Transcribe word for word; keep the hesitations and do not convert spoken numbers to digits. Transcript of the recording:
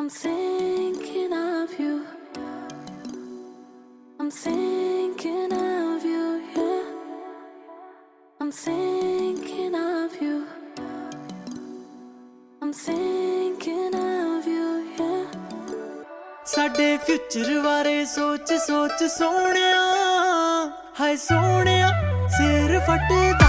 I'm thinking of you. I'm thinking of you, yeah. I'm thinking of you. I'm thinking of you, yeah. साडे future बारे सोच सोच सोनिया, हाय सोनिया सिर फट